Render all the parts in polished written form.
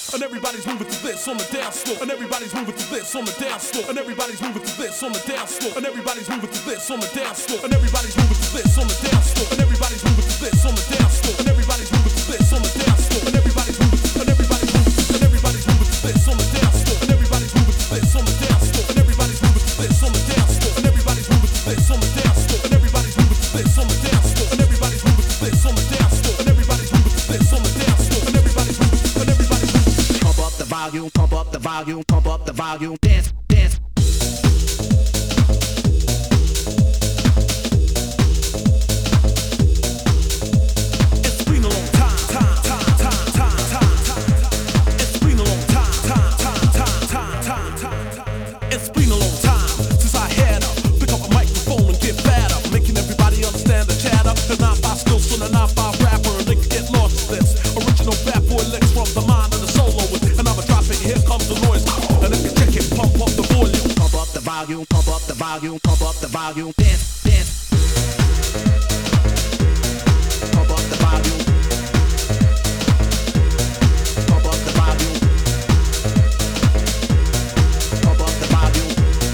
and everybody's moving to this on the dance floor, and everybody's moving to this on the dance floor, and everybody's moving to this on the dance floor, and everybody's moving to this on the dance floor, and everybody's moving to this on the dance floor, and everybody's moving to this on the dance floor, and everybody's moving to this on the dance floor, and everybody's moving to, and everybody's moving to, and everybody's moving to this on the dance floor, and everybody's moving to this on the dance floor, and everybody's moving to this on the dance floor, and everybody's moving to this on the dance floor, and everybody's moving to this on the dance floor, and everybody's moving to this on the dance floor, and everybody's moving to this on the dance floor, and everybody's moving to, and everybody's moving. Pump up the volume, pump up the volume, pump up the volume, dance, dance. It's been a long time. It's been a long time since I had to pick up a microphone and get bad up, making everybody understand the chatter. The 9-5 skills from the 9-5 rapper, and they can get lost in this. Original bad boy licks from the mind of the soloist, and I'ma drop it. Here comes the noise, and if you check it, pump up the volume, pump up the volume, pump up the volume, pump up the volume, dance, dance. Pump up the volume, pump up the volume, pump up the volume,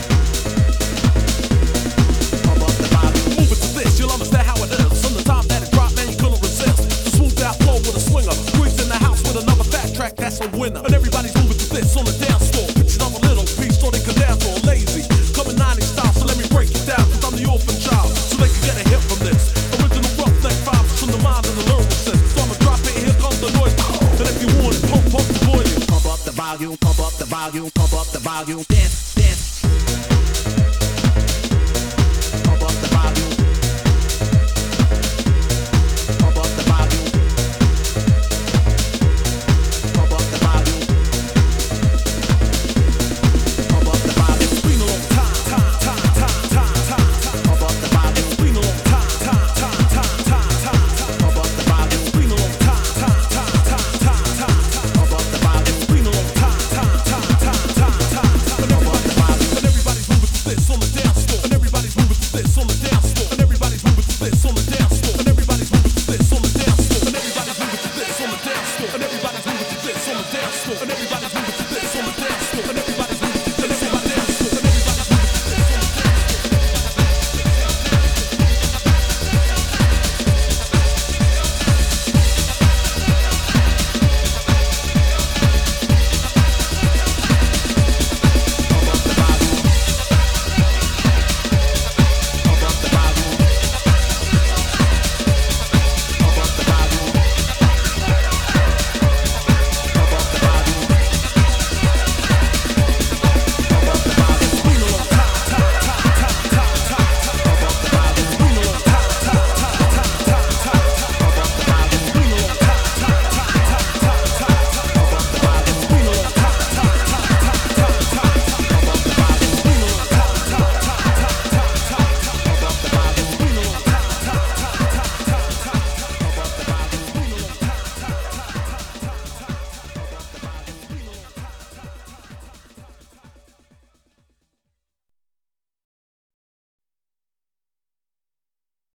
pump up the volume. Move it to this, you'll understand how it is. From the time that it dropped, man, you couldn't resist. The smooth out flow with a swinger, Grease in the house with another fat track, that's a winner. And everybody's moving to this on the dance floor. Pitching up a little piece so they can dance all lazy. Coming 90s style, so let me break it down, cause I'm the orphan child, so they can get a hit from this. Original rough neck vibes from the mind and the lyricist. So I'ma drop it, here comes the noise. And if you want it, pump up the volume, pump up the volume, pump up the volume, pump up the volume, dance.